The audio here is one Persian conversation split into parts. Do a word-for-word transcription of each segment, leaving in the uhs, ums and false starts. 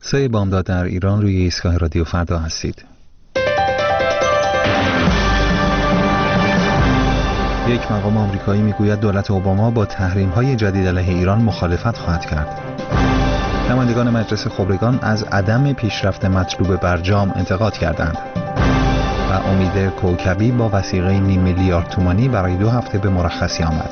سه بامداد در ایران روی ایستگاه رادیو فردا هستید. یک مقام آمریکایی میگوید دولت اوباما با تحریم‌های جدید علیه ایران مخالفت خواهد کرد. نمایندگان مجلس خبرگان از عدم پیشرفت مطلوب برجام انتقاد کردند. و امید کوکبی با وثیقه نیم میلیارد تومانی برای دو هفته به مرخصی آمد.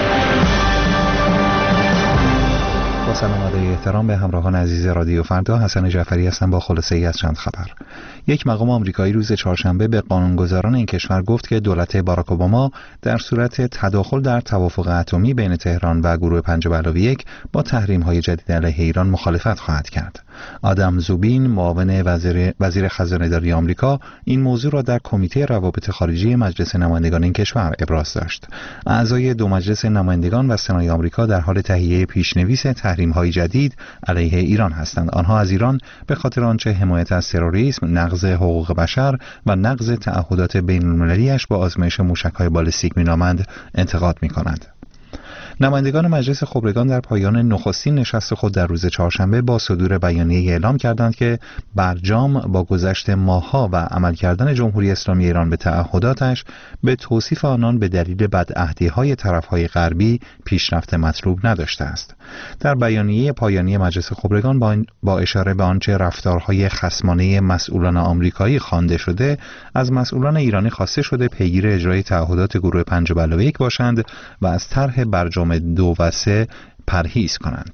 با سلام و ادای احترام به همراهان عزیز رادیو فردا، حسن جعفری هستم با خلاصه ای از چند خبر. یک مقام آمریکایی روز چهارشنبه به قانونگذاران این کشور گفت که دولت باراک اوباما در صورت تداخل در توافق اتمی بین تهران و گروه پنج به علاوه یک با تحریم‌های جدید علیه ایران مخالفت خواهد کرد. آدم زوبین، معاون وزیر وزیر خزانه‌داری آمریکا، این موضوع را در کمیته روابط خارجی مجلس نمایندگان این کشور ابراز داشت. اعضای دو مجلس نمایندگان و سنای آمریکا در حال تهیه پیش‌نویس تحریم‌های جدید علیه ایران هستند. آنها از ایران به خاطر آنچه حمایت از تروریسم، نقض حقوق بشر و نقض تعهدات بین‌المللی‌اش با آزمایش موشک‌های بالستیک می‌نامند انتقاد می‌کنند. نمایندگان مجلس خبرگان در پایان نخستین نشست خود در روز چهارشنبه با صدور بیانیه اعلام کردند که برجام با گذشت ماه‌ها و عمل کردن جمهوری اسلامی ایران به تعهداتش به توصیف آنان به دلیل بدعهدی‌های طرف‌های غربی پیشرفت مطلوب نداشته است. در بیانیه پایانی مجلس خبرگان با, با اشاره به آنچه رفتارهای خصمانه مسئولان آمریکایی خوانده شده، از مسئولان ایرانی خواسته شده پیگیر اجرای تعهدات گروه پنج به علاوه یک باشند و از طرح برجام دو و سه پرهیز کنند.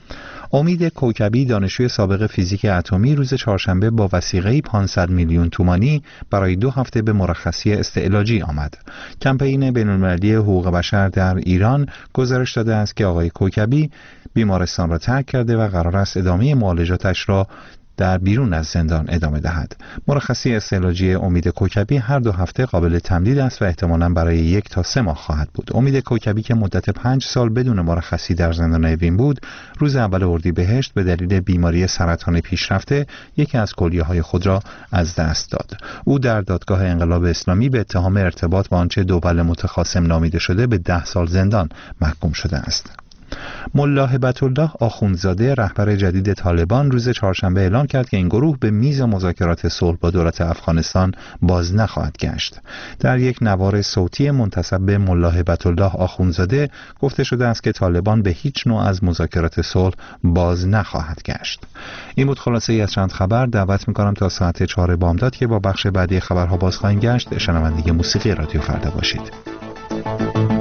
امید کوکبی، دانشجوی سابق فیزیک اتمی، روز چهارشنبه با وثیقه پانصد میلیون تومانی برای دو هفته به مرخصی استعلاجی آمد. کمپین بین‌المللی حقوق بشر در ایران گزارش داده است که آقای کوکبی بیمارستان را ترک کرده و قرار است ادامه معالجاتش را در بیرون از زندان ادامه دهد. مرخصی استعلاجی امید کوکبی هر دو هفته قابل تمدید است و احتمالاً برای یک تا سه ماه خواهد بود. امید کوکبی که مدت پنج سال بدون مرخصی در زندان اوین بود، روز اول اردیبهشت به دلیل بیماری سرطان پیشرفته یکی از کلیه‌های خود را از دست داد. او در دادگاه انقلاب اسلامی به اتهام ارتباط با آنچه دوبل متخاصم نامیده شده به ده سال زندان محکوم شده است. ملا هبت الله آخوندزاده، رهبر جدید طالبان، روز چهارشنبه اعلام کرد که این گروه به میز مذاکرات صلح با دولت افغانستان باز نخواهد گشت. در یک نوار صوتی منتسب به ملا هبت الله آخوندزاده گفته شده است که طالبان به هیچ نوع از مذاکرات صلح باز نخواهد گشت. این بود خلاصه ای از چند خبر. دعوت می‌کنم تا ساعت چهار بامداد که با بخش بعدی خبرها باز خواهیم گشت، شنونده موسیقی رادیو فردا باشید.